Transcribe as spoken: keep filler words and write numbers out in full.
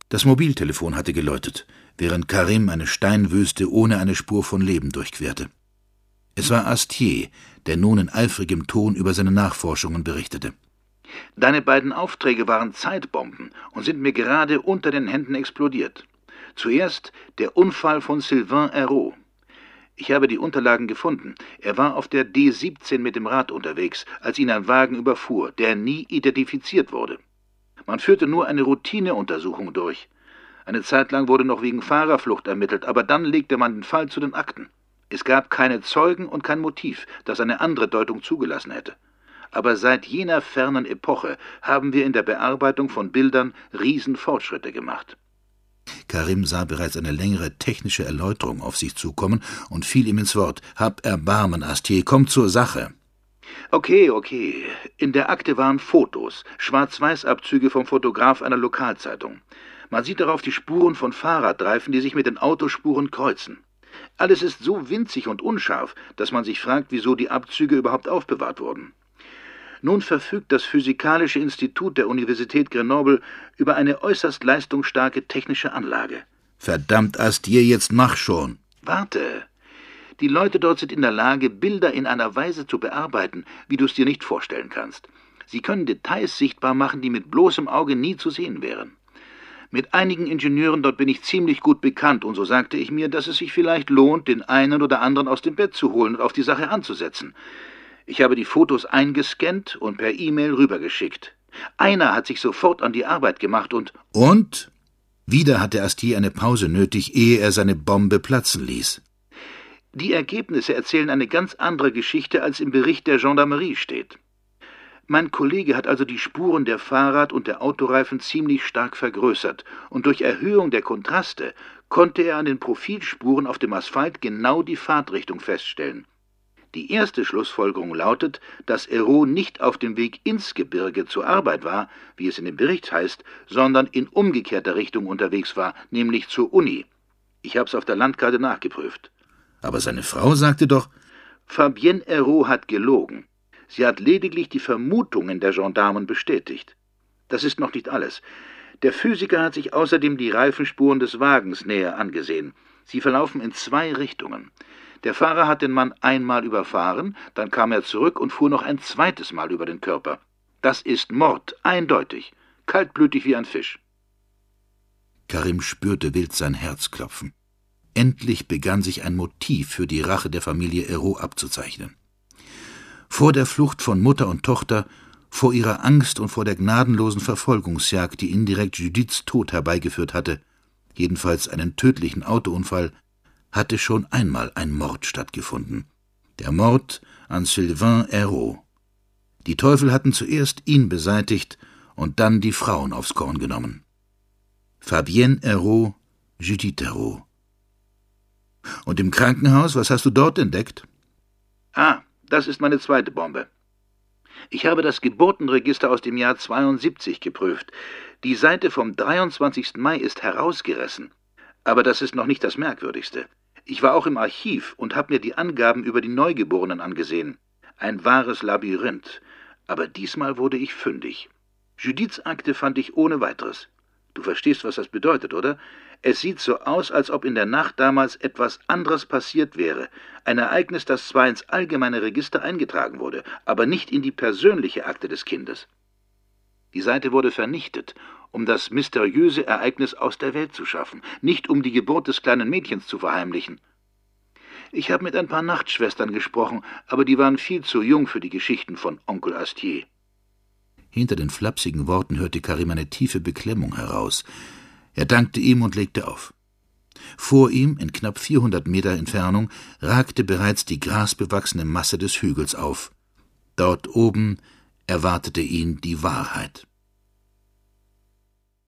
Das Mobiltelefon hatte geläutet, während Karim eine Steinwüste ohne eine Spur von Leben durchquerte. Es war Astier, der nun in eifrigem Ton über seine Nachforschungen berichtete. »Deine beiden Aufträge waren Zeitbomben und sind mir gerade unter den Händen explodiert. Zuerst der Unfall von Sylvain Hérault. Ich habe die Unterlagen gefunden. Er war auf der D siebzehn mit dem Rad unterwegs, als ihn ein Wagen überfuhr, der nie identifiziert wurde. Man führte nur eine Routineuntersuchung durch. Eine Zeit lang wurde noch wegen Fahrerflucht ermittelt, aber dann legte man den Fall zu den Akten. Es gab keine Zeugen und kein Motiv, das eine andere Deutung zugelassen hätte. Aber seit jener fernen Epoche haben wir in der Bearbeitung von Bildern Riesenfortschritte gemacht.« Karim sah bereits eine längere technische Erläuterung auf sich zukommen und fiel ihm ins Wort. »Hab Erbarmen, Astier, komm zur Sache.« »Okay, okay. In der Akte waren Fotos, Schwarz-Weiß-Abzüge vom Fotograf einer Lokalzeitung. Man sieht darauf die Spuren von Fahrradreifen, die sich mit den Autospuren kreuzen. Alles ist so winzig und unscharf, dass man sich fragt, wieso die Abzüge überhaupt aufbewahrt wurden. Nun verfügt das Physikalische Institut der Universität Grenoble über eine äußerst leistungsstarke technische Anlage.« »Verdammt, Astier, jetzt mach schon!« »Warte! Die Leute dort sind in der Lage, Bilder in einer Weise zu bearbeiten, wie du es dir nicht vorstellen kannst. Sie können Details sichtbar machen, die mit bloßem Auge nie zu sehen wären. Mit einigen Ingenieuren dort bin ich ziemlich gut bekannt, und so sagte ich mir, dass es sich vielleicht lohnt, den einen oder anderen aus dem Bett zu holen und auf die Sache anzusetzen. Ich habe die Fotos eingescannt und per E-Mail rübergeschickt. Einer hat sich sofort an die Arbeit gemacht und... Und? Wieder hatte Astier eine Pause nötig, ehe er seine Bombe platzen ließ. Die Ergebnisse erzählen eine ganz andere Geschichte, als im Bericht der Gendarmerie steht. Mein Kollege hat also die Spuren der Fahrrad- und der Autoreifen ziemlich stark vergrößert, und durch Erhöhung der Kontraste konnte er an den Profilspuren auf dem Asphalt genau die Fahrtrichtung feststellen. Die erste Schlussfolgerung lautet, dass Hérault nicht auf dem Weg ins Gebirge zur Arbeit war, wie es in dem Bericht heißt, sondern in umgekehrter Richtung unterwegs war, nämlich zur Uni. Ich habe es auf der Landkarte nachgeprüft. Aber seine Frau sagte doch... Fabienne Hérault hat gelogen. Sie hat lediglich die Vermutungen der Gendarmen bestätigt. Das ist noch nicht alles. Der Physiker hat sich außerdem die Reifenspuren des Wagens näher angesehen. Sie verlaufen in zwei Richtungen. Der Fahrer hat den Mann einmal überfahren, dann kam er zurück und fuhr noch ein zweites Mal über den Körper. Das ist Mord, eindeutig, kaltblütig wie ein Fisch. Karim spürte wild sein Herz klopfen. Endlich begann sich ein Motiv für die Rache der Familie Hérault abzuzeichnen. Vor der Flucht von Mutter und Tochter, vor ihrer Angst und vor der gnadenlosen Verfolgungsjagd, die indirekt Judiths Tod herbeigeführt hatte, jedenfalls einen tödlichen Autounfall, hatte schon einmal ein Mord stattgefunden. Der Mord an Sylvain Hérault. Die Teufel hatten zuerst ihn beseitigt und dann die Frauen aufs Korn genommen. Fabienne Hérault, Judith Hérault. Und im Krankenhaus, was hast du dort entdeckt? Ah, das ist meine zweite Bombe. Ich habe das Geburtenregister aus dem Jahr zweiundsiebzig geprüft. Die Seite vom dreiundzwanzigsten Mai ist herausgerissen. Aber das ist noch nicht das Merkwürdigste. Ich war auch im Archiv und habe mir die Angaben über die Neugeborenen angesehen. Ein wahres Labyrinth. Aber diesmal wurde ich fündig. Judiths Akte fand ich ohne weiteres. Du verstehst, was das bedeutet, oder? Es sieht so aus, als ob in der Nacht damals etwas anderes passiert wäre. Ein Ereignis, das zwar ins allgemeine Register eingetragen wurde, aber nicht in die persönliche Akte des Kindes. Die Seite wurde vernichtet, um das mysteriöse Ereignis aus der Welt zu schaffen, nicht um die Geburt des kleinen Mädchens zu verheimlichen. Ich habe mit ein paar Nachtschwestern gesprochen, aber die waren viel zu jung für die Geschichten von Onkel Astier. Hinter den flapsigen Worten hörte Karim eine tiefe Beklemmung heraus. Er dankte ihm und legte auf. Vor ihm, in knapp vierhundert Meter Entfernung, ragte bereits die grasbewachsene Masse des Hügels auf. Dort oben erwartete ihn die Wahrheit.